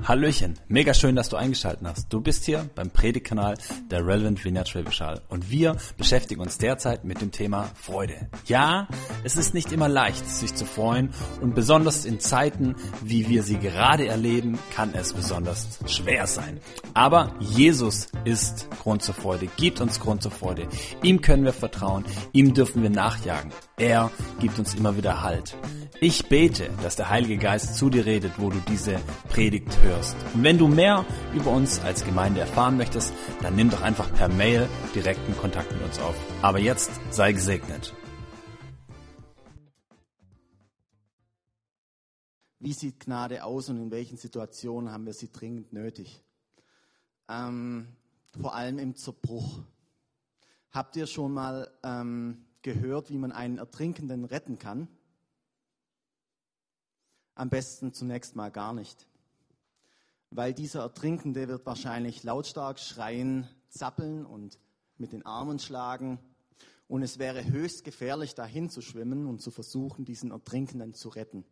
Hallöchen, mega schön, dass du eingeschaltet hast. Du bist hier beim Predigtkanal der Relevant Vineyard Schwäbisch Hall und wir beschäftigen uns derzeit mit dem Thema Freude. Ja, es ist nicht immer leicht, sich zu freuen und besonders in Zeiten, wie wir sie gerade erleben, kann es besonders schwer sein. Aber Jesus ist Grund zur Freude, gibt uns Grund zur Freude. Ihm können wir vertrauen, ihm dürfen wir nachjagen. Er gibt uns immer wieder Halt. Ich bete, dass der Heilige Geist zu dir redet, wo du diese Predigt hörst. Und wenn du mehr über uns als Gemeinde erfahren möchtest, dann nimm doch einfach per Mail direkten Kontakt mit uns auf. Aber jetzt sei gesegnet. Wie sieht Gnade aus und in welchen Situationen haben wir sie dringend nötig? Vor allem im Zerbruch. Habt ihr schon mal gehört, wie man einen Ertrinkenden retten kann? Am besten zunächst mal gar nicht. Weil dieser Ertrinkende wird wahrscheinlich lautstark schreien, zappeln und mit den Armen schlagen. Und es wäre höchst gefährlich, dahin zu schwimmen und zu versuchen, diesen Ertrinkenden zu retten.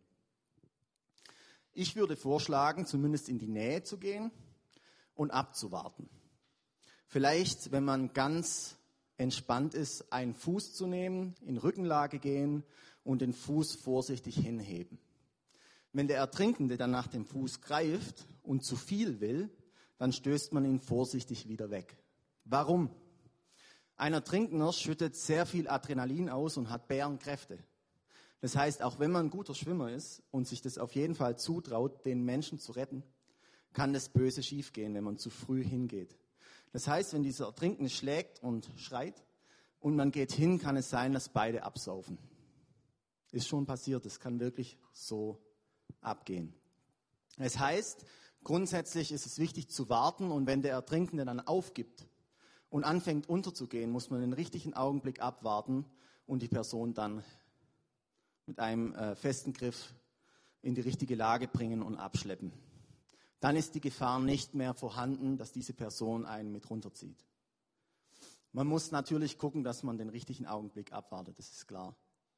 Ich würde vorschlagen, zumindest in die Nähe zu gehen und abzuwarten. Vielleicht, wenn man ganz entspannt ist, einen Fuß zu nehmen, in Rückenlage gehen und den Fuß vorsichtig hinheben. Wenn der Ertrinkende dann nach dem Fuß greift und zu viel will, dann stößt man ihn vorsichtig wieder weg. Warum? Ein Ertrinkender schüttet sehr viel Adrenalin aus und hat Bärenkräfte. Das heißt, auch wenn man ein guter Schwimmer ist und sich das auf jeden Fall zutraut, den Menschen zu retten, kann das Böse schiefgehen, wenn man zu früh hingeht. Das heißt, wenn dieser Ertrinkende schlägt und schreit und man geht hin, kann es sein, dass beide absaufen. Ist schon passiert, das kann wirklich so abgehen. Das heißt, grundsätzlich ist es wichtig zu warten und wenn der Ertrinkende dann aufgibt und anfängt unterzugehen, muss man den richtigen Augenblick abwarten und die Person dann mit einem festen Griff in die richtige Lage bringen und abschleppen. Dann ist die Gefahr nicht mehr vorhanden, dass diese Person einen mit runterzieht. Man muss natürlich gucken, dass man den richtigen Augenblick abwartet, das ist klar.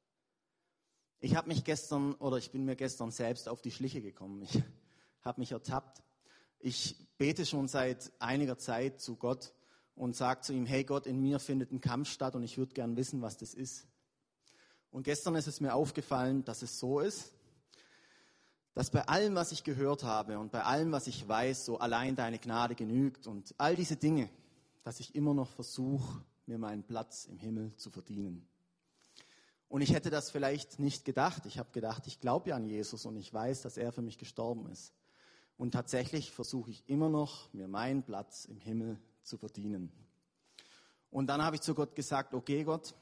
Ich bin mir gestern selbst auf die Schliche gekommen. Ich habe mich ertappt. Ich bete schon seit einiger Zeit zu Gott und sage zu ihm, hey Gott, in mir findet ein Kampf statt und ich würde gern wissen, was das ist. Und gestern ist es mir aufgefallen, dass es so ist, dass bei allem, was ich gehört habe und bei allem, was ich weiß, so allein deine Gnade genügt und all diese Dinge, dass ich immer noch versuche, mir meinen Platz im Himmel zu verdienen. Und ich hätte das vielleicht nicht gedacht. Ich habe gedacht, ich glaube ja an Jesus und ich weiß, dass er für mich gestorben ist. Und tatsächlich versuche ich immer noch, mir meinen Platz im Himmel zu verdienen. Und dann habe ich zu Gott gesagt, okay Gott,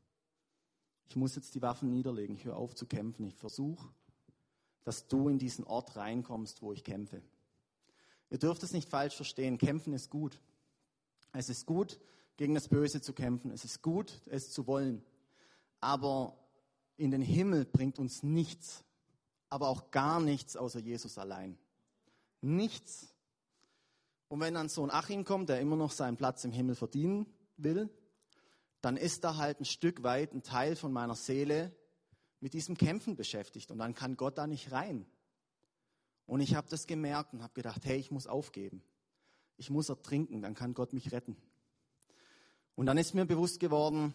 ich muss jetzt die Waffen niederlegen, ich höre auf zu kämpfen. Ich versuche, dass du in diesen Ort reinkommst, wo ich kämpfe. Ihr dürft es nicht falsch verstehen, kämpfen ist gut. Es ist gut, gegen das Böse zu kämpfen. Es ist gut, es zu wollen. Aber in den Himmel bringt uns nichts, aber auch gar nichts außer Jesus allein. Nichts. Und wenn dann so ein Achim kommt, der immer noch seinen Platz im Himmel verdienen will, dann ist da halt ein Stück weit ein Teil von meiner Seele mit diesem Kämpfen beschäftigt. Und dann kann Gott da nicht rein. Und ich habe das gemerkt und habe gedacht, hey, ich muss aufgeben. Ich muss ertrinken, dann kann Gott mich retten. Und dann ist mir bewusst geworden,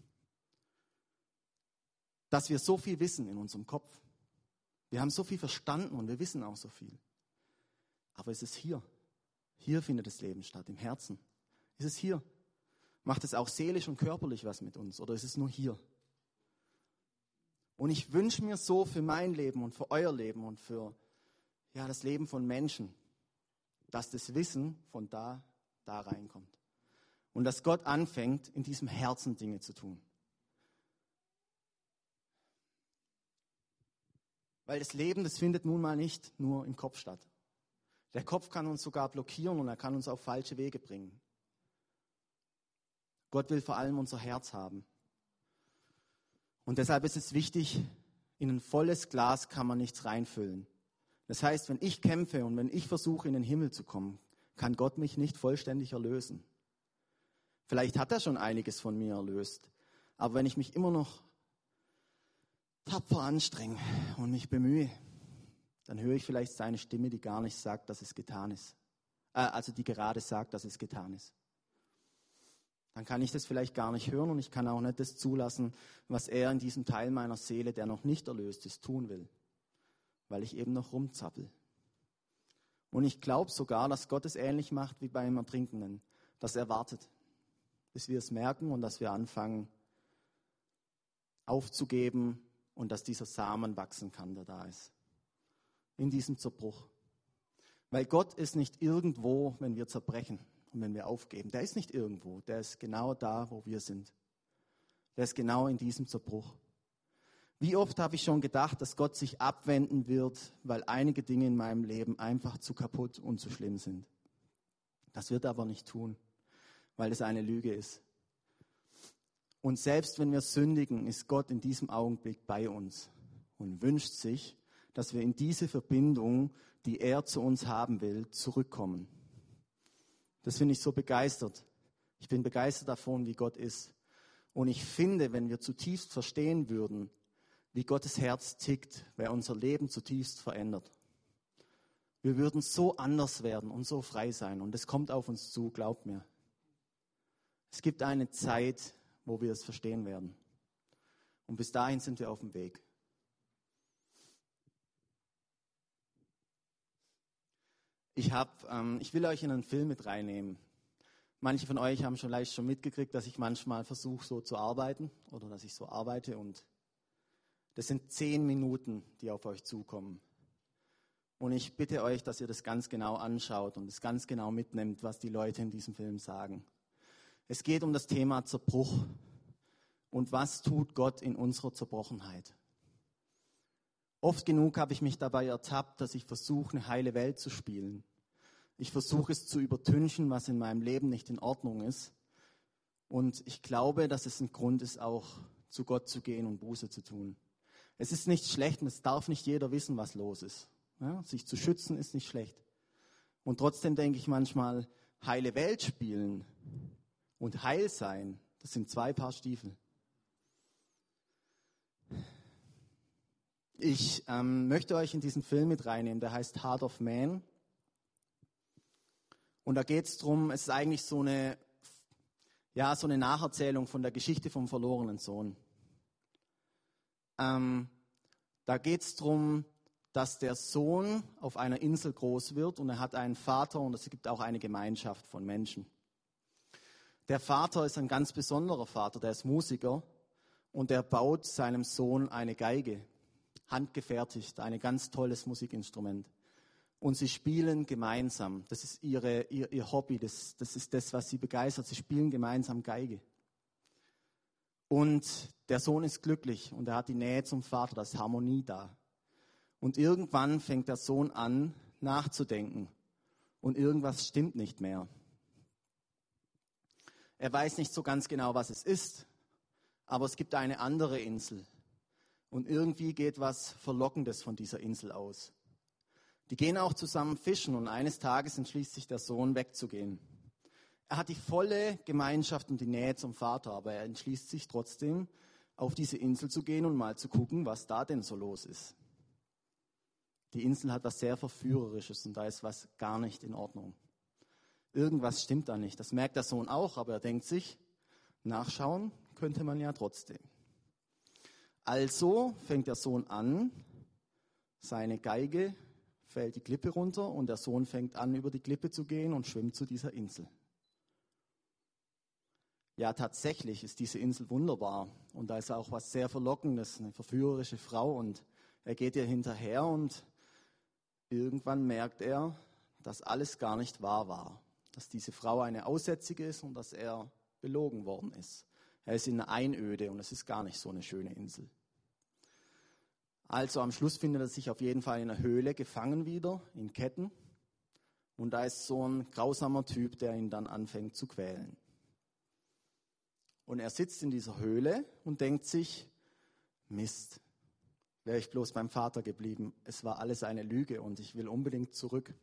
dass wir so viel wissen in unserem Kopf. Wir haben so viel verstanden und wir wissen auch so viel. Aber es ist hier. Hier findet das Leben statt, im Herzen. Ist es hier? Macht es auch seelisch und körperlich was mit uns oder ist es nur hier? Und ich wünsche mir so für mein Leben und für euer Leben und für das Leben von Menschen, dass das Wissen von da reinkommt. Und dass Gott anfängt, in diesem Herzen Dinge zu tun. Weil das Leben, das findet nun mal nicht nur im Kopf statt. Der Kopf kann uns sogar blockieren und er kann uns auf falsche Wege bringen. Gott will vor allem unser Herz haben. Und deshalb ist es wichtig, in ein volles Glas kann man nichts reinfüllen. Das heißt, wenn ich kämpfe und wenn ich versuche, in den Himmel zu kommen, kann Gott mich nicht vollständig erlösen. Vielleicht hat er schon einiges von mir erlöst, aber wenn ich mich immer noch tapfer anstrenge und mich bemühe, dann höre ich vielleicht seine Stimme, die gar nicht sagt, dass es getan ist. Also die gerade sagt, dass es getan ist. Dann kann ich das vielleicht gar nicht hören und ich kann auch nicht das zulassen, was er in diesem Teil meiner Seele, der noch nicht erlöst ist, tun will, weil ich eben noch rumzappel. Und ich glaube sogar, dass Gott es ähnlich macht wie beim Ertrinkenden, dass er wartet, bis wir es merken und dass wir anfangen aufzugeben und dass dieser Samen wachsen kann, der da ist. In diesem Zerbruch. Weil Gott ist nicht irgendwo, wenn wir zerbrechen und wenn wir aufgeben. Der ist nicht irgendwo, der ist genau da, wo wir sind. Der ist genau in diesem Zerbruch. Wie oft habe ich schon gedacht, dass Gott sich abwenden wird, weil einige Dinge in meinem Leben einfach zu kaputt und zu schlimm sind. Das wird er aber nicht tun, weil es eine Lüge ist. Und selbst wenn wir sündigen, ist Gott in diesem Augenblick bei uns und wünscht sich, dass wir in diese Verbindung, die er zu uns haben will, zurückkommen. Das finde ich so begeistert. Ich bin begeistert davon, wie Gott ist. Und ich finde, wenn wir zutiefst verstehen würden, wie Gottes Herz tickt, wäre unser Leben zutiefst verändert. Wir würden so anders werden und so frei sein. Und es kommt auf uns zu, glaubt mir. Es gibt eine Zeit, wo wir es verstehen werden. Und bis dahin sind wir auf dem Weg. Ich will euch in einen Film mit reinnehmen. Manche von euch haben vielleicht schon mitgekriegt, dass ich manchmal versuche, so zu arbeiten oder dass ich so arbeite. Und das sind 10 Minuten, die auf euch zukommen. Und ich bitte euch, dass ihr das ganz genau anschaut und es ganz genau mitnimmt, was die Leute in diesem Film sagen. Es geht um das Thema Zerbruch. Und was tut Gott in unserer Zerbrochenheit? Oft genug habe ich mich dabei ertappt, dass ich versuche, eine heile Welt zu spielen. Ich versuche es zu übertünchen, was in meinem Leben nicht in Ordnung ist. Und ich glaube, dass es ein Grund ist, auch zu Gott zu gehen und Buße zu tun. Es ist nicht schlecht und es darf nicht jeder wissen, was los ist. Ja, sich zu schützen ist nicht schlecht. Und trotzdem denke ich manchmal, heile Welt spielen und heil sein, das sind 2 Paar Stiefel. Ich möchte euch in diesen Film mit reinnehmen, der heißt Heart of Man. Und da geht es darum, es ist eigentlich so eine Nacherzählung von der Geschichte vom verlorenen Sohn. Da geht es darum, dass der Sohn auf einer Insel groß wird und er hat einen Vater und es gibt auch eine Gemeinschaft von Menschen. Der Vater ist ein ganz besonderer Vater, der ist Musiker und der baut seinem Sohn eine Geige. Handgefertigt, ein ganz tolles Musikinstrument. Und sie spielen gemeinsam. Das ist ihr Hobby, das ist das, was sie begeistert. Sie spielen gemeinsam Geige. Und der Sohn ist glücklich und er hat die Nähe zum Vater, da ist Harmonie da. Und irgendwann fängt der Sohn an, nachzudenken. Und irgendwas stimmt nicht mehr. Er weiß nicht so ganz genau, was es ist, aber es gibt eine andere Insel. Und irgendwie geht was Verlockendes von dieser Insel aus. Die gehen auch zusammen fischen und eines Tages entschließt sich der Sohn wegzugehen. Er hat die volle Gemeinschaft und die Nähe zum Vater, aber er entschließt sich trotzdem, auf diese Insel zu gehen und mal zu gucken, was da denn so los ist. Die Insel hat was sehr Verführerisches und da ist was gar nicht in Ordnung. Irgendwas stimmt da nicht. Das merkt der Sohn auch, aber er denkt sich, nachschauen könnte man ja trotzdem. Also fängt der Sohn an, seine Geige fällt die Klippe runter und der Sohn fängt an, über die Klippe zu gehen und schwimmt zu dieser Insel. Ja, tatsächlich ist diese Insel wunderbar und da ist auch was sehr Verlockendes, eine verführerische Frau und er geht ihr hinterher und irgendwann merkt er, dass alles gar nicht wahr war, dass diese Frau eine Aussätzige ist und dass er belogen worden ist. Er ist in einer Einöde und es ist gar nicht so eine schöne Insel. Also am Schluss findet er sich auf jeden Fall in einer Höhle gefangen wieder, in Ketten. Und da ist so ein grausamer Typ, der ihn dann anfängt zu quälen. Und er sitzt in dieser Höhle und denkt sich, Mist, wäre ich bloß beim Vater geblieben. Es war alles eine Lüge und ich will unbedingt zurück.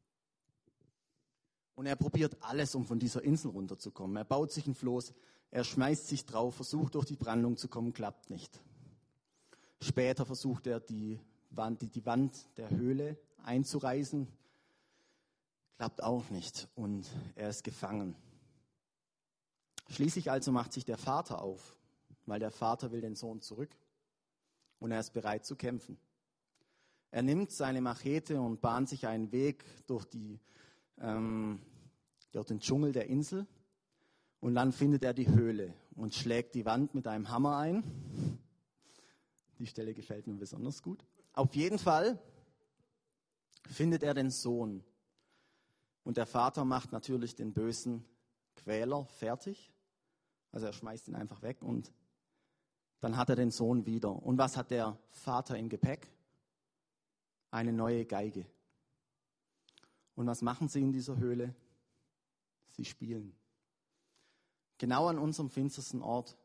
Und er probiert alles, um von dieser Insel runterzukommen. Er baut sich ein Floß, er schmeißt sich drauf, versucht durch die Brandung zu kommen, klappt nicht. Später versucht er, die die Wand der Höhle einzureißen. Klappt auch nicht und er ist gefangen. Schließlich also macht sich der Vater auf, weil der Vater will den Sohn zurück und er ist bereit zu kämpfen. Er nimmt seine Machete und bahnt sich einen Weg durch den Dschungel der Insel und dann findet er die Höhle und schlägt die Wand mit einem Hammer ein. Die Stelle gefällt mir besonders gut. Auf jeden Fall findet er den Sohn. Und der Vater macht natürlich den bösen Quäler fertig. Also er schmeißt ihn einfach weg und dann hat er den Sohn wieder. Und was hat der Vater im Gepäck? Eine neue Geige. Und was machen sie in dieser Höhle? Sie spielen. Genau an unserem finstersten Ort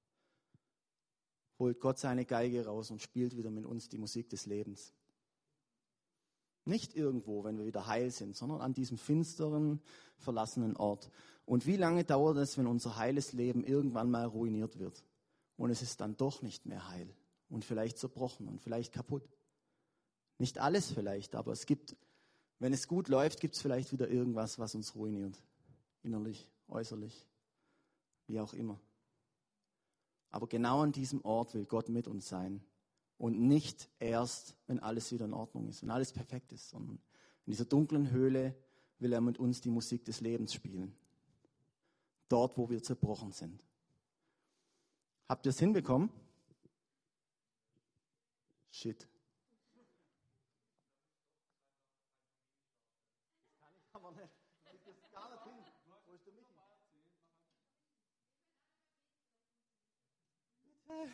holt Gott seine Geige raus und spielt wieder mit uns die Musik des Lebens. Nicht irgendwo, wenn wir wieder heil sind, sondern an diesem finsteren, verlassenen Ort. Und wie lange dauert es, wenn unser heiles Leben irgendwann mal ruiniert wird? Und es ist dann doch nicht mehr heil und vielleicht zerbrochen und vielleicht kaputt. Nicht alles vielleicht, aber es gibt, wenn es gut läuft, gibt es vielleicht wieder irgendwas, was uns ruiniert. Innerlich, äußerlich, wie auch immer. Aber genau an diesem Ort will Gott mit uns sein. Und nicht erst, wenn alles wieder in Ordnung ist, wenn alles perfekt ist, sondern in dieser dunklen Höhle will er mit uns die Musik des Lebens spielen. Dort, wo wir zerbrochen sind. Habt ihr es hinbekommen? Shit. Das kann ich aber nicht. Ich krieg das gar nicht hin. Wo ist der Michi? Bitte.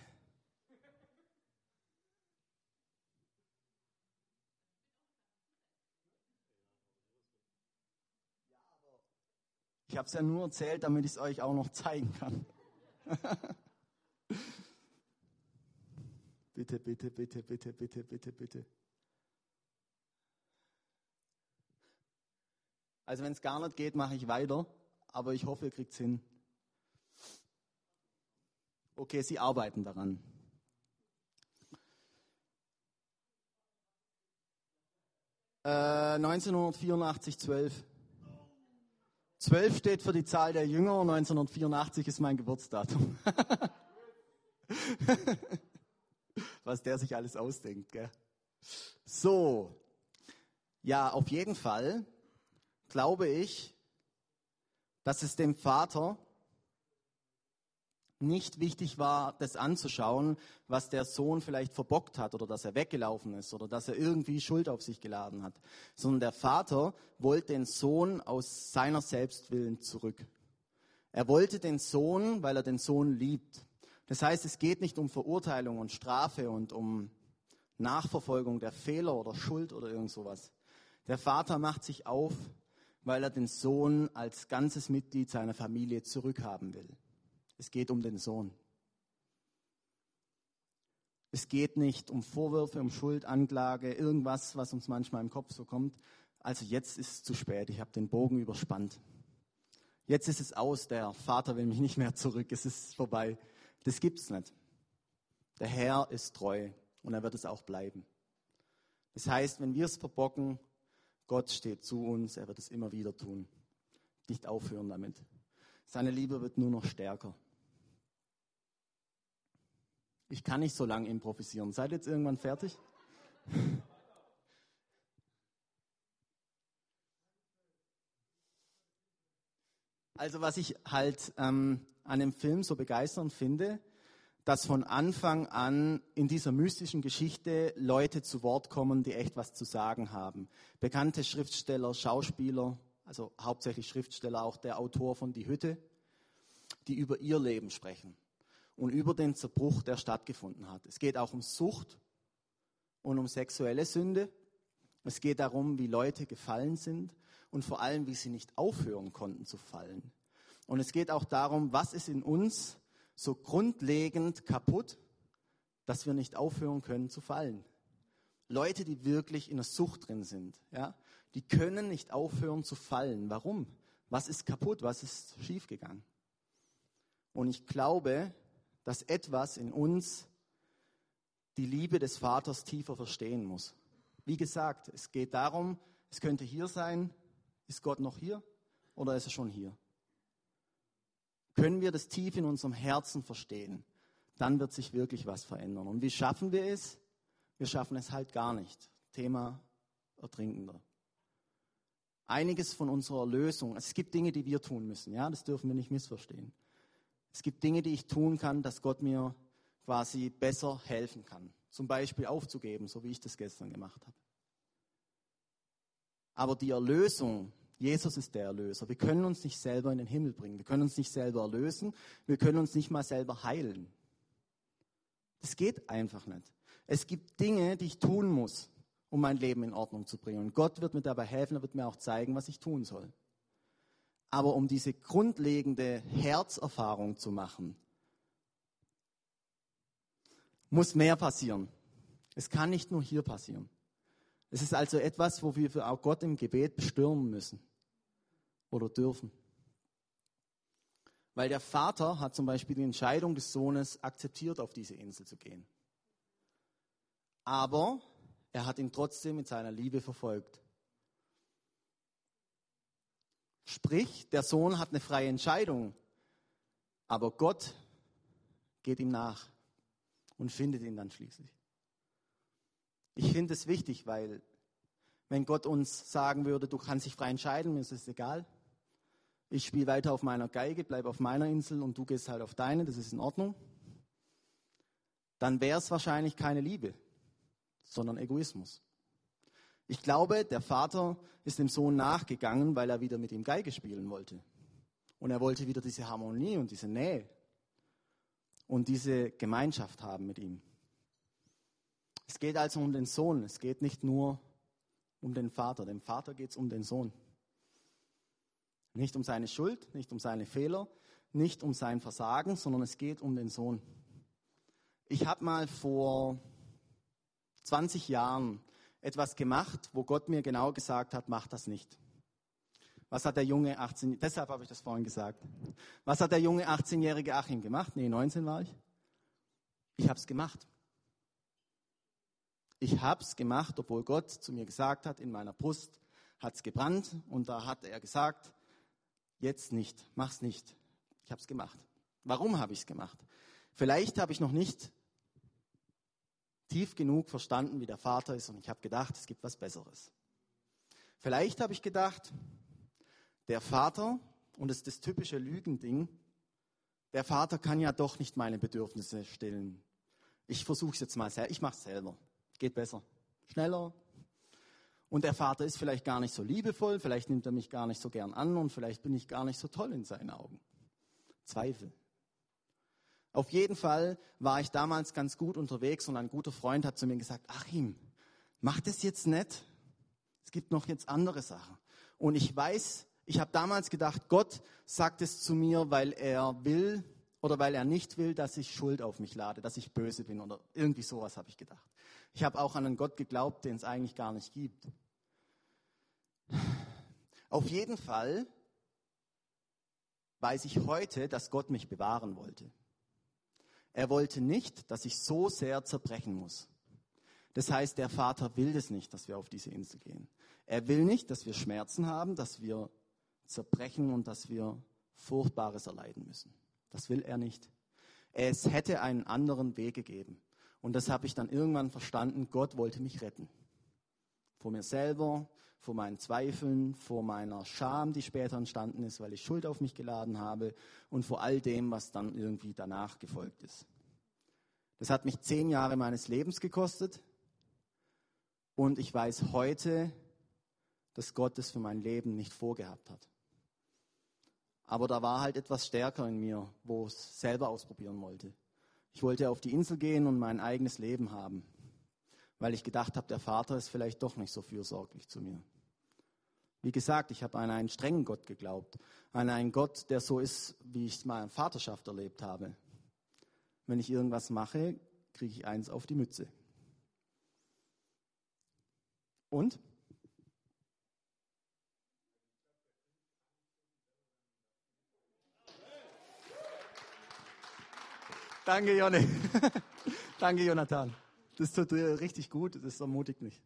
Ich habe es ja nur erzählt, damit ich es euch auch noch zeigen kann. Bitte, bitte, bitte, bitte, bitte, bitte, bitte. Also wenn es gar nicht geht, mache ich weiter, aber ich hoffe, ihr kriegt es hin. Okay, sie arbeiten daran. Äh, 1984, 12. 12 steht für die Zahl der Jünger, 1984 ist mein Geburtsdatum. Was der sich alles ausdenkt, gell? So, ja, auf jeden Fall glaube ich, dass es dem Vater nicht wichtig war, das anzuschauen, was der Sohn vielleicht verbockt hat oder dass er weggelaufen ist oder dass er irgendwie Schuld auf sich geladen hat, sondern der Vater wollte den Sohn aus seiner Selbstwillen zurück. Er wollte den Sohn, weil er den Sohn liebt. Das heißt, es geht nicht um Verurteilung und Strafe und um Nachverfolgung der Fehler oder Schuld oder irgend sowas. Der Vater macht sich auf, weil er den Sohn als ganzes Mitglied seiner Familie zurückhaben will. Es geht um den Sohn. Es geht nicht um Vorwürfe, um Schuld, Anklage, irgendwas, was uns manchmal im Kopf so kommt. Also jetzt ist es zu spät, ich habe den Bogen überspannt. Jetzt ist es aus, der Vater will mich nicht mehr zurück, es ist vorbei. Das gibt's nicht. Der Herr ist treu und er wird es auch bleiben. Das heißt, wenn wir es verbocken, Gott steht zu uns, er wird es immer wieder tun. Nicht aufhören damit. Seine Liebe wird nur noch stärker. Ich kann nicht so lange improvisieren. Seid ihr jetzt irgendwann fertig? Also was ich halt an dem Film so begeisternd finde, dass von Anfang an in dieser mystischen Geschichte Leute zu Wort kommen, die echt was zu sagen haben. Bekannte Schriftsteller, Schauspieler, also hauptsächlich Schriftsteller, auch der Autor von Die Hütte, die über ihr Leben sprechen und über den Zerbruch, der stattgefunden hat. Es geht auch um Sucht und um sexuelle Sünde. Es geht darum, wie Leute gefallen sind und vor allem, wie sie nicht aufhören konnten zu fallen. Und es geht auch darum, was ist in uns so grundlegend kaputt, dass wir nicht aufhören können zu fallen. Leute, die wirklich in der Sucht drin sind, ja, die können nicht aufhören zu fallen. Warum? Was ist kaputt? Was ist schiefgegangen? Und ich glaube, dass etwas in uns die Liebe des Vaters tiefer verstehen muss. Wie gesagt, es geht darum, es könnte hier sein, ist Gott noch hier oder ist er schon hier? Können wir das tief in unserem Herzen verstehen, dann wird sich wirklich was verändern. Und wie schaffen wir es? Wir schaffen es halt gar nicht. Thema Ertrinkender. Einiges von unserer Erlösung, es gibt Dinge, die wir tun müssen, ja, das dürfen wir nicht missverstehen. Es gibt Dinge, die ich tun kann, dass Gott mir quasi besser helfen kann. Zum Beispiel aufzugeben, so wie ich das gestern gemacht habe. Aber die Erlösung, Jesus ist der Erlöser. Wir können uns nicht selber in den Himmel bringen. Wir können uns nicht selber erlösen. Wir können uns nicht mal selber heilen. Das geht einfach nicht. Es gibt Dinge, die ich tun muss, um mein Leben in Ordnung zu bringen. Und Gott wird mir dabei helfen, er wird mir auch zeigen, was ich tun soll. Aber um diese grundlegende Herzerfahrung zu machen, muss mehr passieren. Es kann nicht nur hier passieren. Es ist also etwas, wo wir für auch Gott im Gebet bestürmen müssen oder dürfen. Weil der Vater hat zum Beispiel die Entscheidung des Sohnes akzeptiert, auf diese Insel zu gehen. Aber er hat ihn trotzdem mit seiner Liebe verfolgt. Sprich, der Sohn hat eine freie Entscheidung, aber Gott geht ihm nach und findet ihn dann schließlich. Ich finde es wichtig, weil wenn Gott uns sagen würde, du kannst dich frei entscheiden, mir ist es egal. Ich spiele weiter auf meiner Geige, bleibe auf meiner Insel und du gehst halt auf deine, das ist in Ordnung. Dann wäre es wahrscheinlich keine Liebe, sondern Egoismus. Ich glaube, der Vater ist dem Sohn nachgegangen, weil er wieder mit ihm Geige spielen wollte. Und er wollte wieder diese Harmonie und diese Nähe und diese Gemeinschaft haben mit ihm. Es geht also um den Sohn, es geht nicht nur um den Vater. Dem Vater geht es um den Sohn. Nicht um seine Schuld, nicht um seine Fehler, nicht um sein Versagen, sondern es geht um den Sohn. Ich habe mal vor 20 Jahren etwas gemacht, wo Gott mir genau gesagt hat, mach das nicht. Was hat der junge 18, deshalb habe ich das vorhin gesagt. Was hat der junge 18-jährige Achim gemacht? 19 war ich. Ich habe es gemacht. Ich habe es gemacht, obwohl Gott zu mir gesagt hat, in meiner Brust hat es gebrannt und da hat er gesagt, jetzt nicht, mach's nicht. Ich habe es gemacht. Warum habe ich es gemacht? Vielleicht habe ich noch nicht tief genug verstanden, wie der Vater ist und ich habe gedacht, es gibt was Besseres. Vielleicht habe ich gedacht, der Vater, und das ist das typische Lügending, der Vater kann ja doch nicht meine Bedürfnisse stillen. Ich versuche es jetzt mal selber, ich mache es selber. Geht besser, schneller. Und der Vater ist vielleicht gar nicht so liebevoll, vielleicht nimmt er mich gar nicht so gern an und vielleicht bin ich gar nicht so toll in seinen Augen. Zweifel. Auf jeden Fall war ich damals ganz gut unterwegs und ein guter Freund hat zu mir gesagt, Achim, mach das jetzt nicht. Es gibt noch jetzt andere Sachen. Und ich weiß, ich habe damals gedacht, Gott sagt es zu mir, weil er will oder weil er nicht will, dass ich Schuld auf mich lade, dass ich böse bin oder irgendwie sowas habe ich gedacht. Ich habe auch an einen Gott geglaubt, den es eigentlich gar nicht gibt. Auf jeden Fall weiß ich heute, dass Gott mich bewahren wollte. Er wollte nicht, dass ich so sehr zerbrechen muss. Das heißt, der Vater will das nicht, dass wir auf diese Insel gehen. Er will nicht, dass wir Schmerzen haben, dass wir zerbrechen und dass wir Furchtbares erleiden müssen. Das will er nicht. Es hätte einen anderen Weg gegeben. Und das habe ich dann irgendwann verstanden. Gott wollte mich retten. Vor mir selber, vor meinen Zweifeln, vor meiner Scham, die später entstanden ist, weil ich Schuld auf mich geladen habe und vor all dem, was dann irgendwie danach gefolgt ist. Das hat mich 10 Jahre meines Lebens gekostet und ich weiß heute, dass Gott es für mein Leben nicht vorgehabt hat. Aber da war halt etwas stärker in mir, wo ich es selber ausprobieren wollte. Ich wollte auf die Insel gehen und mein eigenes Leben haben, weil ich gedacht habe, der Vater ist vielleicht doch nicht so fürsorglich zu mir. Wie gesagt, ich habe an einen strengen Gott geglaubt, an einen Gott, der so ist, wie ich es mal in Vaterschaft erlebt habe. Wenn ich irgendwas mache, kriege ich eins auf die Mütze. Und? Danke, Jonne. Danke, Jonathan. Das tut dir richtig gut, das ermutigt mich.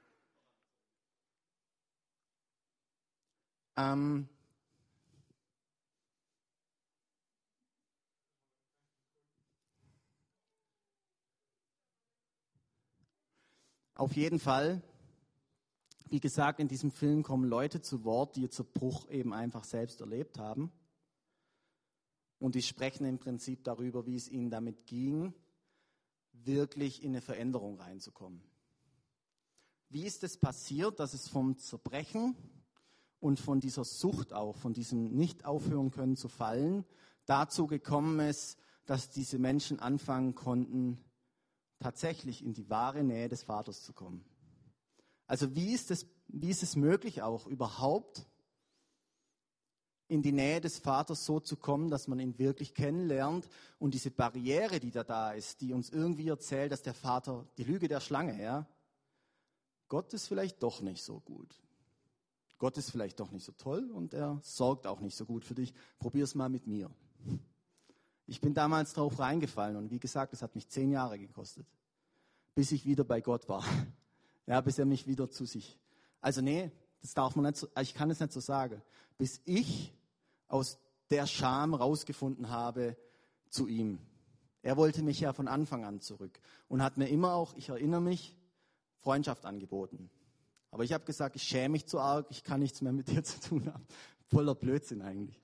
Auf jeden Fall, wie gesagt, in diesem Film kommen Leute zu Wort, die Zerbruch eben einfach selbst erlebt haben. Und die sprechen im Prinzip darüber, wie es ihnen damit ging, wirklich in eine Veränderung reinzukommen. Wie ist es passiert, dass es vom Zerbrechen und von dieser Sucht auch, von diesem nicht aufhören können zu fallen, dazu gekommen ist, dass diese Menschen anfangen konnten, tatsächlich in die wahre Nähe des Vaters zu kommen. Also wie ist es möglich auch überhaupt in die Nähe des Vaters so zu kommen, dass man ihn wirklich kennenlernt und diese Barriere, die da ist, die uns irgendwie erzählt, dass der Vater, die Lüge der Schlange, ja, Gott ist vielleicht doch nicht so gut. Gott ist vielleicht doch nicht so toll und er sorgt auch nicht so gut für dich. Probier's mal mit mir. Ich bin damals drauf reingefallen und wie gesagt, es hat mich 10 Jahre gekostet, bis ich wieder bei Gott war. Ja, bis er mich wieder zu sich. Also nee, das darf man nicht so, ich kann es nicht so sagen. Bis ich aus der Scham rausgefunden habe zu ihm. Er wollte mich ja von Anfang an zurück und hat mir immer auch, ich erinnere mich, Freundschaft angeboten. Aber ich habe gesagt, ich schäme mich zu arg, ich kann nichts mehr mit dir zu tun haben. Voller Blödsinn eigentlich.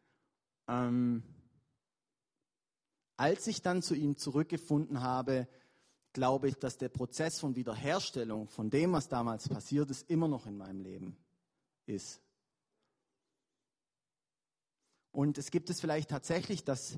Als ich dann zu ihm zurückgefunden habe, glaube ich, dass der Prozess von Wiederherstellung, von dem, was damals passiert ist, immer noch in meinem Leben ist. Und es gibt es vielleicht tatsächlich, dass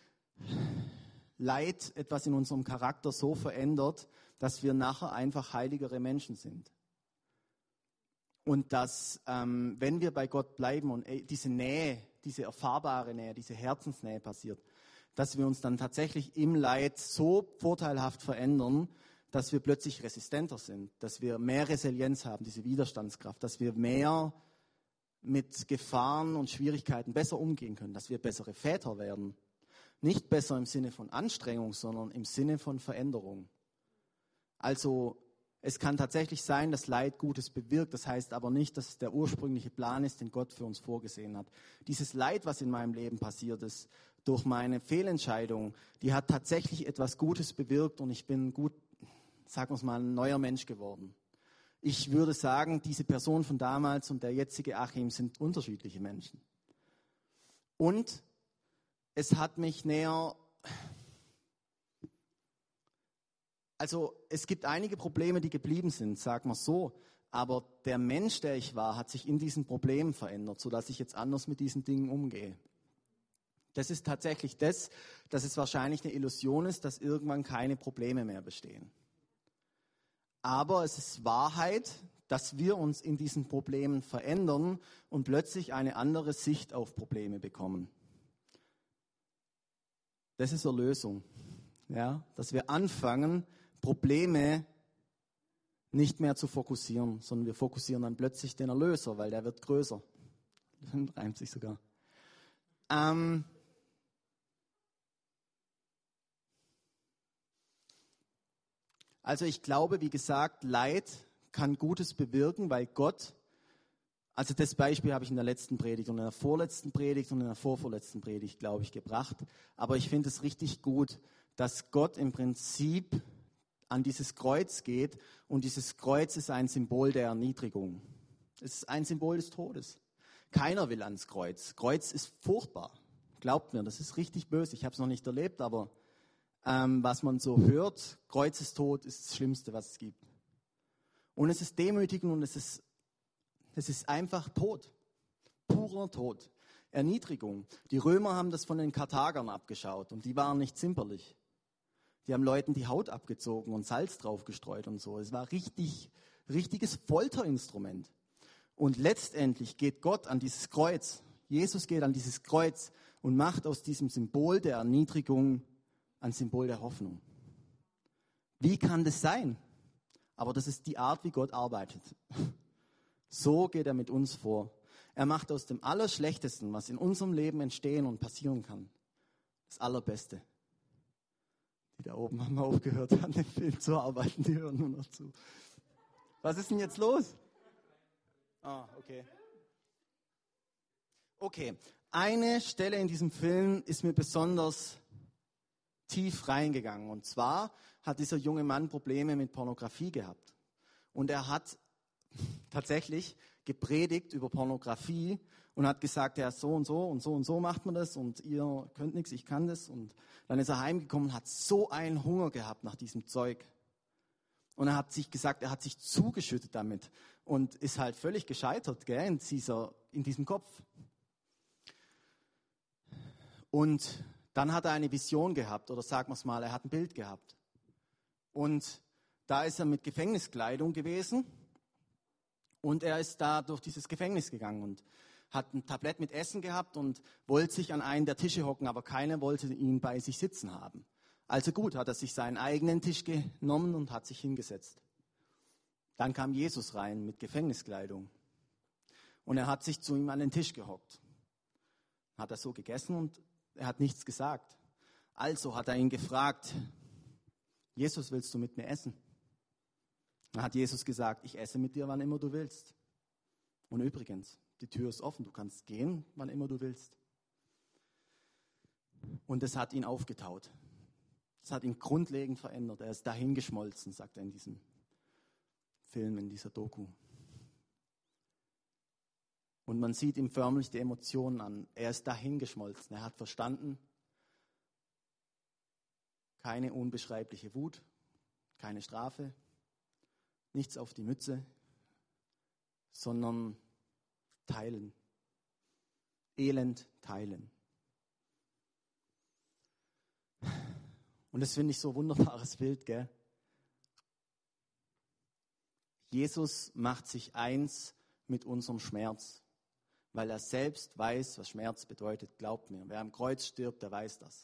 Leid etwas in unserem Charakter so verändert, dass wir nachher einfach heiligere Menschen sind. Und dass, wenn wir bei Gott bleiben und diese Nähe, diese erfahrbare Nähe, diese Herzensnähe passiert, dass wir uns dann tatsächlich im Leid so vorteilhaft verändern, dass wir plötzlich resistenter sind, dass wir mehr Resilienz haben, diese Widerstandskraft, dass wir mehr mit Gefahren und Schwierigkeiten besser umgehen können, dass wir bessere Väter werden. Nicht besser im Sinne von Anstrengung, sondern im Sinne von Veränderung. Also es kann tatsächlich sein, dass Leid Gutes bewirkt. Das heißt aber nicht, dass es der ursprüngliche Plan ist, den Gott für uns vorgesehen hat. Dieses Leid, was in meinem Leben passiert ist, durch meine Fehlentscheidung, die hat tatsächlich etwas Gutes bewirkt und ich bin gut, sagen wir es mal, ein neuer Mensch geworden. Ich würde sagen, diese Person von damals und der jetzige Achim sind unterschiedliche Menschen. Und es hat mich näher, also es gibt einige Probleme, die geblieben sind, sagen wir so, aber der Mensch, der ich war, hat sich in diesen Problemen verändert, sodass ich jetzt anders mit diesen Dingen umgehe. Das ist tatsächlich das, dass es wahrscheinlich eine Illusion ist, dass irgendwann keine Probleme mehr bestehen. Aber es ist Wahrheit, dass wir uns in diesen Problemen verändern und plötzlich eine andere Sicht auf Probleme bekommen. Das ist Erlösung. Ja? Dass wir anfangen, Probleme nicht mehr zu fokussieren, sondern wir fokussieren dann plötzlich den Erlöser, weil der wird größer. Das reimt sich sogar. Also ich glaube, wie gesagt, Leid kann Gutes bewirken, weil Gott, also das Beispiel habe ich in der letzten Predigt und in der vorletzten Predigt und in der vorvorletzten Predigt, glaube ich, gebracht. Aber ich finde es richtig gut, dass Gott im Prinzip an dieses Kreuz geht und dieses Kreuz ist ein Symbol der Erniedrigung. Es ist ein Symbol des Todes. Keiner will ans Kreuz. Kreuz ist furchtbar. Glaubt mir, das ist richtig böse. Ich habe es noch nicht erlebt, aber was man so hört, Kreuzestod ist das Schlimmste, was es gibt. Und es ist demütigend und es ist einfach Tod. Purer Tod. Erniedrigung. Die Römer haben das von den Karthagern abgeschaut und die waren nicht zimperlich. Die haben Leuten die Haut abgezogen und Salz draufgestreut und so. Es war richtiges Folterinstrument. Und letztendlich geht Gott an dieses Kreuz. Jesus geht an dieses Kreuz und macht aus diesem Symbol der Erniedrigung ein Symbol der Hoffnung. Wie kann das sein? Aber das ist die Art, wie Gott arbeitet. So geht er mit uns vor. Er macht aus dem Allerschlechtesten, was in unserem Leben entstehen und passieren kann, das Allerbeste. Die da oben haben aufgehört, an dem Film zu arbeiten, die hören nur noch zu. Was ist denn jetzt los? Okay. Okay, eine Stelle in diesem Film ist mir besonders tief reingegangen. Und zwar hat dieser junge Mann Probleme mit Pornografie gehabt. Und er hat tatsächlich gepredigt über Pornografie und hat gesagt, ja, so und so und so und so macht man das und ihr könnt nichts, ich kann das. Und dann ist er heimgekommen und hat so einen Hunger gehabt nach diesem Zeug. Und er hat sich gesagt, er hat sich zugeschüttet damit und ist halt völlig gescheitert, gell, in diesem Kopf. Und dann hat er eine Vision gehabt, oder sagen wir es mal, er hat ein Bild gehabt. Und da ist er mit Gefängniskleidung gewesen und er ist da durch dieses Gefängnis gegangen und hat ein Tablett mit Essen gehabt und wollte sich an einen der Tische hocken, aber keiner wollte ihn bei sich sitzen haben. Also gut, hat er sich seinen eigenen Tisch genommen und hat sich hingesetzt. Dann kam Jesus rein mit Gefängniskleidung und er hat sich zu ihm an den Tisch gehockt. Hat er so gegessen und er hat nichts gesagt. Also hat er ihn gefragt, Jesus, willst du mit mir essen? Dann hat Jesus gesagt, ich esse mit dir, wann immer du willst. Und übrigens, die Tür ist offen, du kannst gehen, wann immer du willst. Und das hat ihn aufgetaut. Das hat ihn grundlegend verändert. Er ist dahingeschmolzen, sagt er in diesem Film, in dieser Doku. Und man sieht ihm förmlich die Emotionen an. Er ist dahingeschmolzen. Er hat verstanden, keine unbeschreibliche Wut, keine Strafe, nichts auf die Mütze, sondern teilen. Elend teilen. Und das finde ich so ein wunderbares Bild, gell? Jesus macht sich eins mit unserem Schmerz, weil er selbst weiß, was Schmerz bedeutet. Glaubt mir, wer am Kreuz stirbt, der weiß das.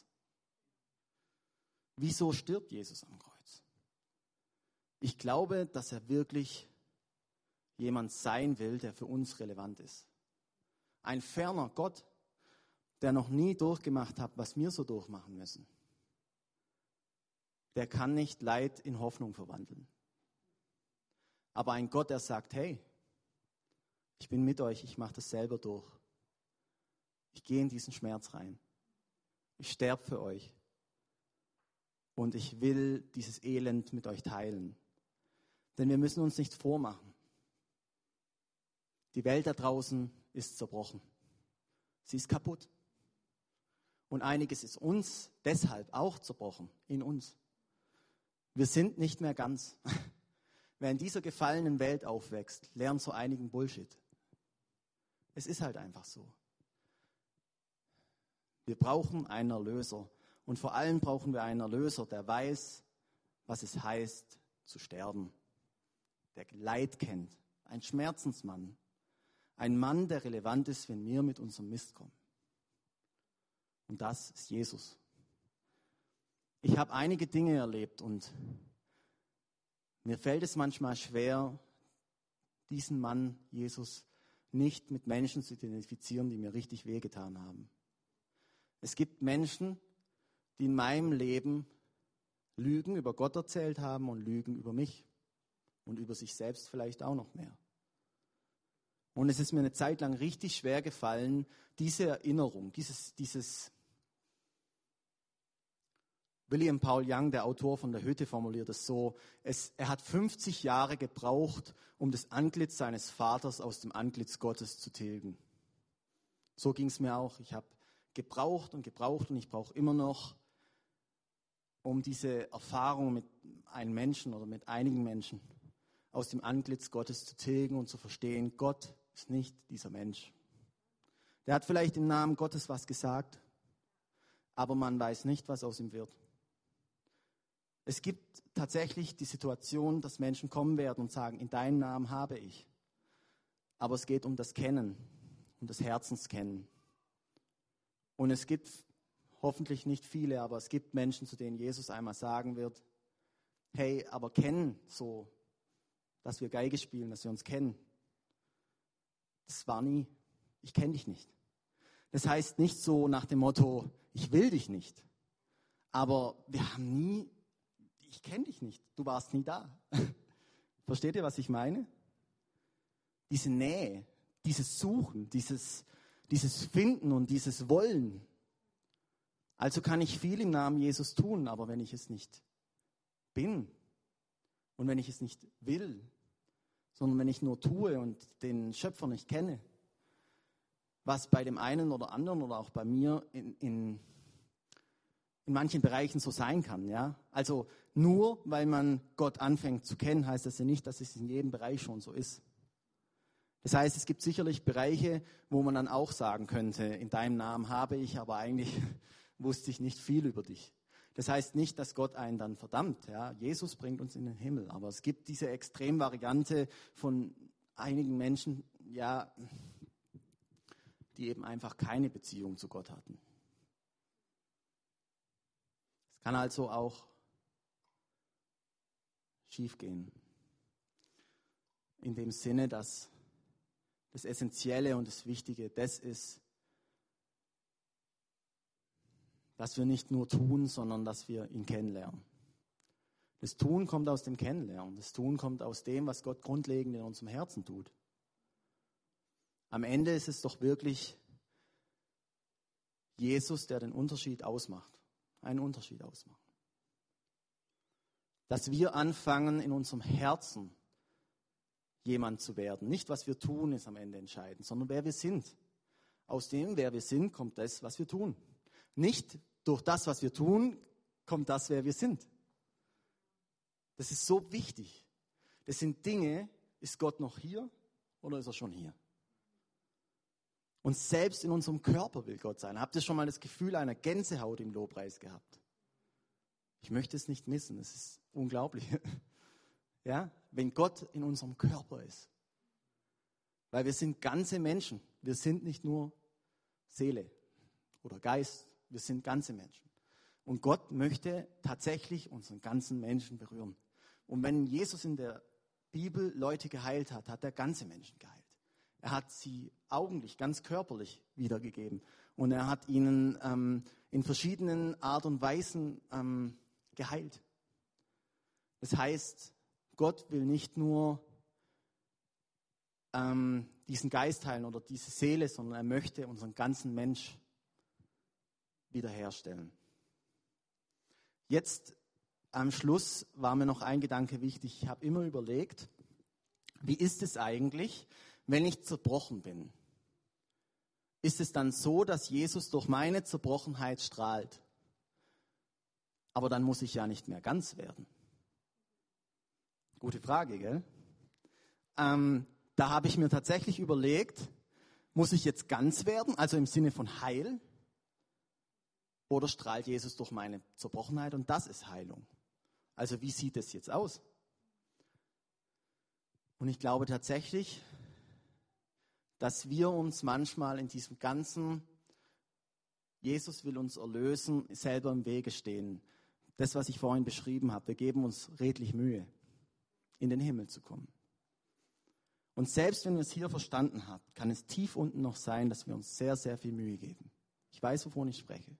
Wieso stirbt Jesus am Kreuz? Ich glaube, dass er wirklich jemand sein will, der für uns relevant ist. Ein ferner Gott, der noch nie durchgemacht hat, was wir so durchmachen müssen. Der kann nicht Leid in Hoffnung verwandeln. Aber ein Gott, der sagt, hey, ich bin mit euch, ich mache das selber durch. Ich gehe in diesen Schmerz rein. Ich sterbe für euch. Und ich will dieses Elend mit euch teilen. Denn wir müssen uns nichts vormachen. Die Welt da draußen ist zerbrochen. Sie ist kaputt. Und einiges ist uns deshalb auch zerbrochen, in uns. Wir sind nicht mehr ganz. Wer in dieser gefallenen Welt aufwächst, lernt so einigen Bullshit. Es ist halt einfach so. Wir brauchen einen Erlöser. Und vor allem brauchen wir einen Erlöser, der weiß, was es heißt, zu sterben. Der Leid kennt. Ein Schmerzensmann. Ein Mann, der relevant ist, wenn wir mit unserem Mist kommen. Und das ist Jesus. Ich habe einige Dinge erlebt und mir fällt es manchmal schwer, diesen Mann, Jesus, nicht mit Menschen zu identifizieren, die mir richtig wehgetan haben. Es gibt Menschen, die in meinem Leben Lügen über Gott erzählt haben und Lügen über mich und über sich selbst vielleicht auch noch mehr. Und es ist mir eine Zeit lang richtig schwer gefallen, diese Erinnerung, dieses William Paul Young, der Autor von der Hütte, formuliert es so, er hat 50 Jahre gebraucht, um das Antlitz seines Vaters aus dem Antlitz Gottes zu tilgen. So ging es mir auch. Ich habe gebraucht und ich brauche immer noch, um diese Erfahrung mit einem Menschen oder mit einigen Menschen aus dem Antlitz Gottes zu tilgen und zu verstehen, Gott ist nicht dieser Mensch. Der hat vielleicht im Namen Gottes was gesagt, aber man weiß nicht, was aus ihm wird. Es gibt tatsächlich die Situation, dass Menschen kommen werden und sagen, in deinem Namen habe ich. Aber es geht um das Kennen, um das Herzenskennen. Und es gibt hoffentlich nicht viele, aber es gibt Menschen, zu denen Jesus einmal sagen wird, hey, aber kennen so, dass wir Geige spielen, dass wir uns kennen. Das war nie, ich kenne dich nicht. Das heißt nicht so nach dem Motto, ich will dich nicht. Aber ich kenne dich nicht, du warst nie da. Versteht ihr, was ich meine? Diese Nähe, dieses Suchen, dieses Finden und dieses Wollen. Also kann ich viel im Namen Jesus tun, aber wenn ich es nicht bin und wenn ich es nicht will, sondern wenn ich nur tue und den Schöpfer nicht kenne, was bei dem einen oder anderen oder auch bei mir in manchen Bereichen so sein kann. Ja? Also nur weil man Gott anfängt zu kennen, heißt das ja nicht, dass es in jedem Bereich schon so ist. Das heißt, es gibt sicherlich Bereiche, wo man dann auch sagen könnte, in deinem Namen habe ich, aber eigentlich wusste ich nicht viel über dich. Das heißt nicht, dass Gott einen dann verdammt. Ja? Jesus bringt uns in den Himmel. Aber es gibt diese Extremvariante von einigen Menschen, ja, die eben einfach keine Beziehung zu Gott hatten. Es kann also auch schiefgehen. In dem Sinne, dass das Essentielle und das Wichtige das ist, dass wir nicht nur tun, sondern dass wir ihn kennenlernen. Das Tun kommt aus dem Kennenlernen. Das Tun kommt aus dem, was Gott grundlegend in unserem Herzen tut. Am Ende ist es doch wirklich Jesus, der den Unterschied ausmacht. Einen Unterschied ausmacht. Dass wir anfangen, in unserem Herzen jemand zu werden. Nicht, was wir tun, ist am Ende entscheidend, sondern wer wir sind. Aus dem, wer wir sind, kommt das, was wir tun. Nicht durch das, was wir tun, kommt das, wer wir sind. Das ist so wichtig. Das sind Dinge, ist Gott noch hier oder ist er schon hier? Und selbst in unserem Körper will Gott sein. Habt ihr schon mal das Gefühl einer Gänsehaut im Lobpreis gehabt? Ich möchte es nicht missen, es ist unglaublich. Ja, wenn Gott in unserem Körper ist. Weil wir sind ganze Menschen. Wir sind nicht nur Seele oder Geist. Wir sind ganze Menschen. Und Gott möchte tatsächlich unseren ganzen Menschen berühren. Und wenn Jesus in der Bibel Leute geheilt hat, hat er ganze Menschen geheilt. Er hat sie augenblicklich, ganz körperlich wiedergegeben. Und er hat ihnen in verschiedenen Art und Weisen geheilt. Das heißt, Gott will nicht nur diesen Geist heilen oder diese Seele, sondern er möchte unseren ganzen Mensch wiederherstellen. Jetzt am Schluss war mir noch ein Gedanke wichtig. Ich habe immer überlegt, wie ist es eigentlich, wenn ich zerbrochen bin? Ist es dann so, dass Jesus durch meine Zerbrochenheit strahlt? Aber dann muss ich ja nicht mehr ganz werden. Gute Frage, gell? Da habe ich mir tatsächlich überlegt, muss ich jetzt ganz werden, also im Sinne von Heil? Oder strahlt Jesus durch meine Zerbrochenheit und das ist Heilung? Also wie sieht es jetzt aus? Und ich glaube tatsächlich, dass wir uns manchmal in diesem ganzen, Jesus will uns erlösen, selber im Wege stehen. Das, was ich vorhin beschrieben habe, wir geben uns redlich Mühe, in den Himmel zu kommen. Und selbst wenn wir es hier verstanden haben, kann es tief unten noch sein, dass wir uns sehr, sehr viel Mühe geben. Ich weiß, wovon ich spreche.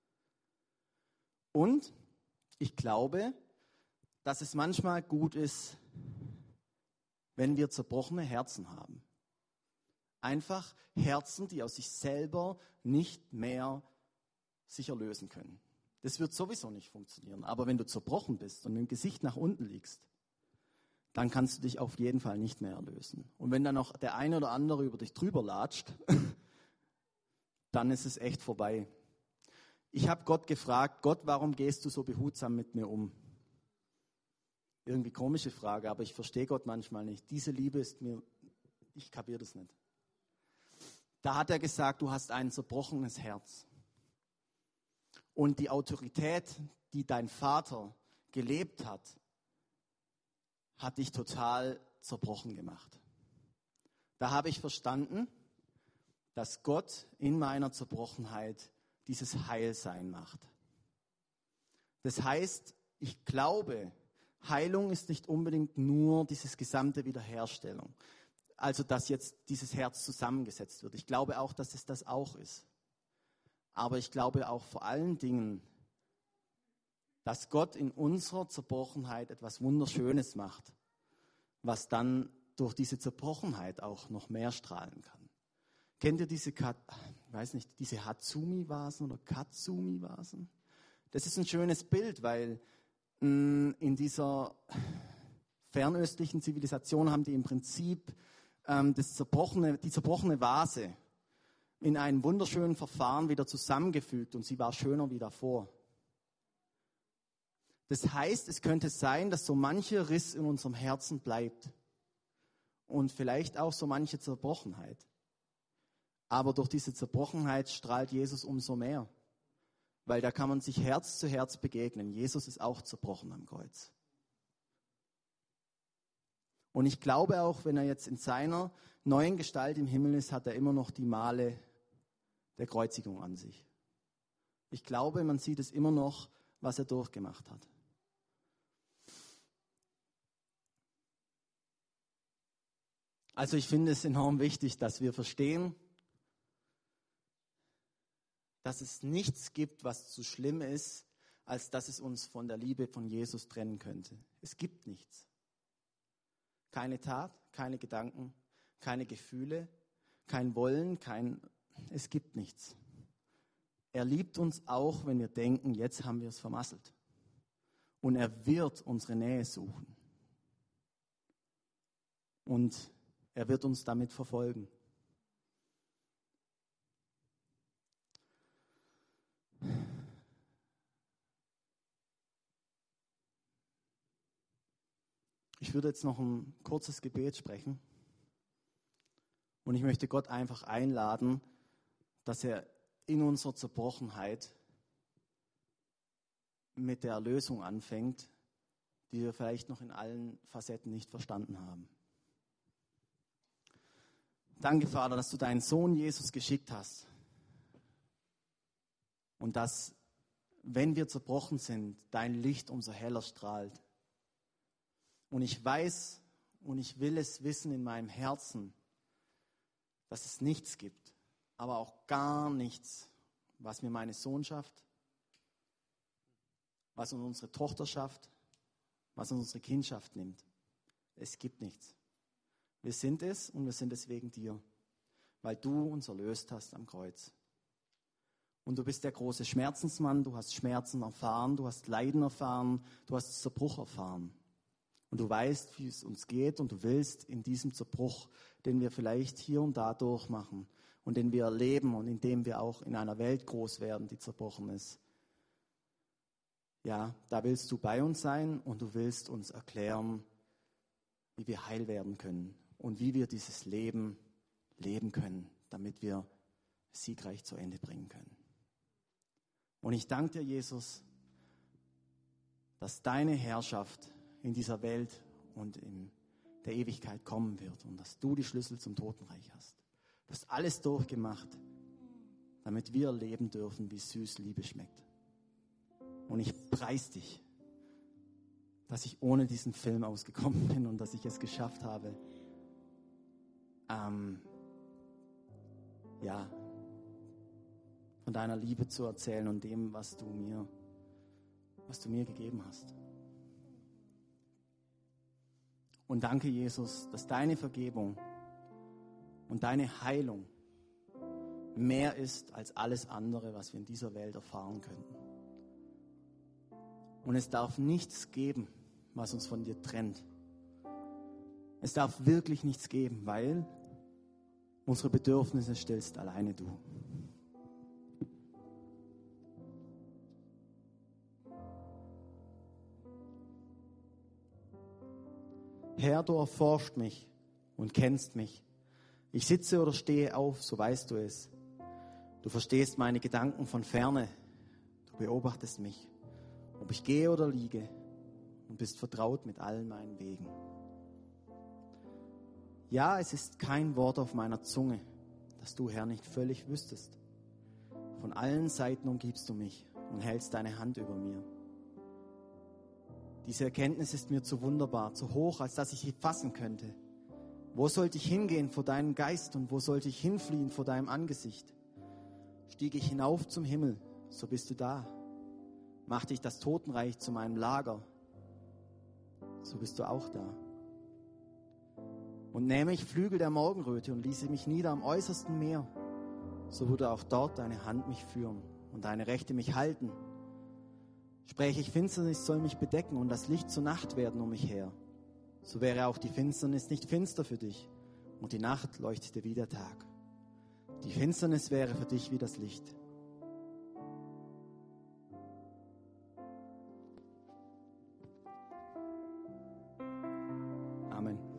Und ich glaube, dass es manchmal gut ist, wenn wir zerbrochene Herzen haben. Einfach Herzen, die aus sich selber nicht mehr sich erlösen können. Das wird sowieso nicht funktionieren. Aber wenn du zerbrochen bist und mit dem Gesicht nach unten liegst, dann kannst du dich auf jeden Fall nicht mehr erlösen. Und wenn dann noch der eine oder andere über dich drüber latscht, dann ist es echt vorbei. Ich habe Gott gefragt, Gott, warum gehst du so behutsam mit mir um? Irgendwie komische Frage, aber ich verstehe Gott manchmal nicht. Diese Liebe ist mir, ich kapiere das nicht. Da hat er gesagt, du hast ein zerbrochenes Herz. Und die Autorität, die dein Vater gelebt hat, hat dich total zerbrochen gemacht. Da habe ich verstanden, dass Gott in meiner Zerbrochenheit dieses Heilsein macht. Das heißt, ich glaube, Heilung ist nicht unbedingt nur dieses gesamte Wiederherstellung. Also, dass jetzt dieses Herz zusammengesetzt wird. Ich glaube auch, dass es das auch ist. Aber ich glaube auch vor allen Dingen, dass Gott in unserer Zerbrochenheit etwas Wunderschönes macht, was dann durch diese Zerbrochenheit auch noch mehr strahlen kann. Kennt ihr diese Hatsumi-Vasen oder Katsumi-Vasen? Das ist ein schönes Bild, weil in dieser fernöstlichen Zivilisation haben die im Prinzip die zerbrochene Vase in einem wunderschönen Verfahren wieder zusammengefügt und sie war schöner wie davor. Das heißt, es könnte sein, dass so mancher Riss in unserem Herzen bleibt und vielleicht auch so manche Zerbrochenheit. Aber durch diese Zerbrochenheit strahlt Jesus umso mehr, weil da kann man sich Herz zu Herz begegnen. Jesus ist auch zerbrochen am Kreuz. Und ich glaube auch, wenn er jetzt in seiner neuen Gestalt im Himmel ist, hat er immer noch die Male der Kreuzigung an sich. Ich glaube, man sieht es immer noch, was er durchgemacht hat. Also ich finde es enorm wichtig, dass wir verstehen, dass es nichts gibt, was zu schlimm ist, als dass es uns von der Liebe von Jesus trennen könnte. Es gibt nichts. Keine Tat, keine Gedanken, keine Gefühle, kein Wollen, es gibt nichts. Er liebt uns auch, wenn wir denken, jetzt haben wir es vermasselt. Und er wird unsere Nähe suchen. Und er wird uns damit verfolgen. Ich würde jetzt noch ein kurzes Gebet sprechen. Und ich möchte Gott einfach einladen, dass er in unserer Zerbrochenheit mit der Erlösung anfängt, die wir vielleicht noch in allen Facetten nicht verstanden haben. Danke, Vater, dass du deinen Sohn Jesus geschickt hast. Und dass, wenn wir zerbrochen sind, dein Licht umso heller strahlt. Und ich weiß und ich will es wissen in meinem Herzen, dass es nichts gibt, aber auch gar nichts, was mir meine Sohnschaft, was unsere Tochterschaft, was unsere Kindschaft nimmt. Es gibt nichts. Wir sind es und wir sind es wegen dir, weil du uns erlöst hast am Kreuz. Und du bist der große Schmerzensmann, du hast Schmerzen erfahren, du hast Leiden erfahren, du hast Zerbruch erfahren. Und du weißt, wie es uns geht und du willst in diesem Zerbruch, den wir vielleicht hier und da durchmachen und den wir erleben und in dem wir auch in einer Welt groß werden, die zerbrochen ist. Ja, da willst du bei uns sein und du willst uns erklären, wie wir heil werden können und wie wir dieses Leben leben können, damit wir siegreich zu Ende bringen können. Und ich danke dir, Jesus, dass deine Herrschaft in dieser Welt und in der Ewigkeit kommen wird und dass du die Schlüssel zum Totenreich hast. Du hast alles durchgemacht, damit wir leben dürfen, wie süß Liebe schmeckt. Und ich preise dich, dass ich ohne diesen Film ausgekommen bin und dass ich es geschafft habe, von deiner Liebe zu erzählen und dem, was du mir gegeben hast. Und danke, Jesus, dass deine Vergebung und deine Heilung mehr ist als alles andere, was wir in dieser Welt erfahren könnten. Und es darf nichts geben, was uns von dir trennt. Es darf wirklich nichts geben, weil unsere Bedürfnisse stillst alleine du. Herr, du erforscht mich und kennst mich. Ich sitze oder stehe auf, so weißt du es. Du verstehst meine Gedanken von ferne. Du beobachtest mich, ob ich gehe oder liege, und bist vertraut mit allen meinen Wegen. Ja, es ist kein Wort auf meiner Zunge, das du, Herr, nicht völlig wüsstest. Von allen Seiten umgibst du mich und hältst deine Hand über mir. Diese Erkenntnis ist mir zu wunderbar, zu hoch, als dass ich sie fassen könnte. Wo sollte ich hingehen vor deinem Geist und wo sollte ich hinfliehen vor deinem Angesicht? Stieg ich hinauf zum Himmel, so bist du da. Machte ich das Totenreich zu meinem Lager, so bist du auch da. Und nähme ich Flügel der Morgenröte und ließe mich nieder am äußersten Meer, so würde auch dort deine Hand mich führen und deine Rechte mich halten. Spräche ich, Finsternis soll mich bedecken und das Licht zur Nacht werden um mich her, so wäre auch die Finsternis nicht finster für dich und die Nacht leuchtete wie der Tag. Die Finsternis wäre für dich wie das Licht. Amen.